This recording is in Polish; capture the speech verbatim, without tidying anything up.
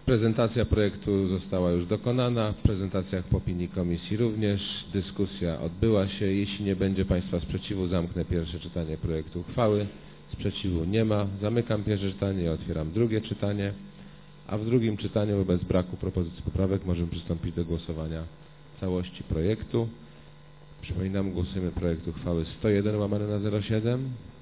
Prezentacja projektu została już dokonana, w prezentacjach opinii komisji również, dyskusja odbyła się. Jeśli nie będzie Państwa sprzeciwu, zamknę pierwsze czytanie projektu uchwały. Sprzeciwu nie ma. Zamykam pierwsze czytanie i otwieram drugie czytanie. A w drugim czytaniu wobec braku propozycji poprawek możemy przystąpić do głosowania całości projektu. Przypominam, głosujemy projekt uchwały sto jeden łamane na zero siedem.